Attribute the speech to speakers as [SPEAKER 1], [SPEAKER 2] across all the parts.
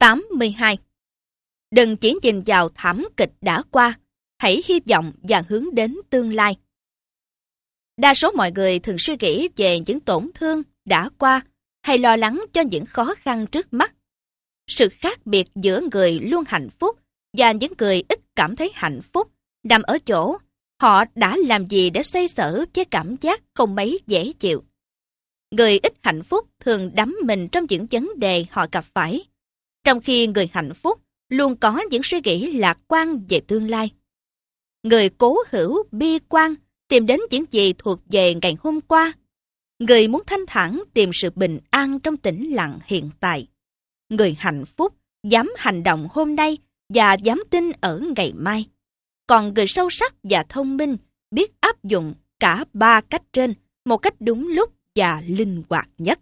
[SPEAKER 1] 82. Đừng chỉ nhìn vào thảm kịch đã qua, hãy hy vọng và hướng đến tương lai. Đa số mọi người thường suy nghĩ về những tổn thương đã qua hay lo lắng cho những khó khăn trước mắt. Sự khác biệt giữa người luôn hạnh phúc và những người ít cảm thấy hạnh phúc nằm ở chỗ họ đã làm gì để xoay sở với cảm giác không mấy dễ chịu. Người ít hạnh phúc thường đắm mình trong những vấn đề họ gặp phải, trong khi người hạnh phúc luôn có những suy nghĩ lạc quan về tương lai. Người cố hữu bi quan tìm đến những gì thuộc về ngày hôm qua. Người muốn thanh thản tìm sự bình an trong tĩnh lặng hiện tại. Người hạnh phúc dám hành động hôm nay và dám tin ở ngày mai. Còn người sâu sắc và thông minh biết áp dụng cả ba cách trên một cách đúng lúc và linh hoạt nhất.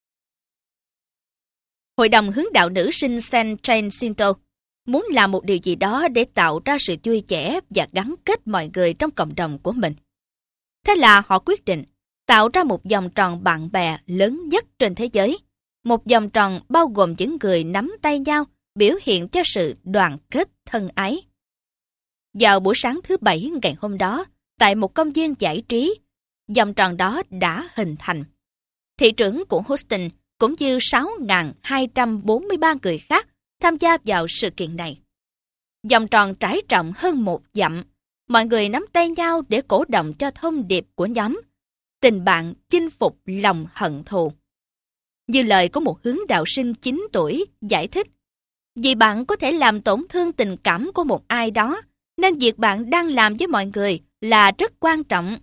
[SPEAKER 1] Hội đồng hướng đạo nữ sinh Saint Jane Shinto muốn làm một điều gì đó để tạo ra sự vui vẻ và gắn kết mọi người trong cộng đồng của mình. Thế là họ quyết định tạo ra một vòng tròn bạn bè lớn nhất trên thế giới. Một vòng tròn bao gồm những người nắm tay nhau, biểu hiện cho sự đoàn kết thân ái. Vào buổi sáng thứ Bảy ngày hôm đó, tại một công viên giải trí, vòng tròn đó đã hình thành. Thị trưởng của Houston cũng như 6.243 người khác tham gia vào sự kiện này. Vòng tròn trải rộng hơn 1 dặm, mọi người nắm tay nhau để cổ động cho thông điệp của nhóm. Tình bạn chinh phục lòng hận thù. Như lời của một hướng đạo sinh 9 tuổi giải thích, vì bạn có thể làm tổn thương tình cảm của một ai đó, nên việc bạn đang làm với mọi người là rất quan trọng.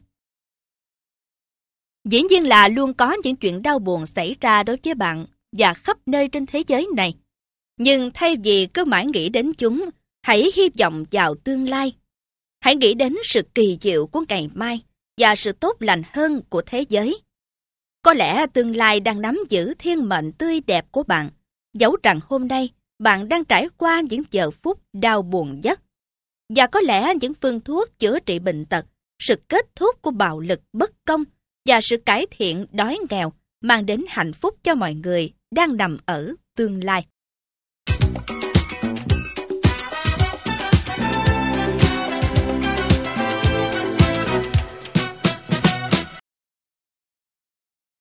[SPEAKER 1] Dĩ nhiên là luôn có những chuyện đau buồn xảy ra đối với bạn và khắp nơi trên thế giới này. Nhưng thay vì cứ mãi nghĩ đến chúng, hãy hy vọng vào tương lai. Hãy nghĩ đến sự kỳ diệu của ngày mai và sự tốt lành hơn của thế giới. Có lẽ tương lai đang nắm giữ thiên mệnh tươi đẹp của bạn, dẫu rằng hôm nay bạn đang trải qua những giờ phút đau buồn nhất. Và có lẽ những phương thuốc chữa trị bệnh tật, sự kết thúc của bạo lực bất công và sự cải thiện đói nghèo mang đến hạnh phúc cho mọi người đang nằm ở tương lai.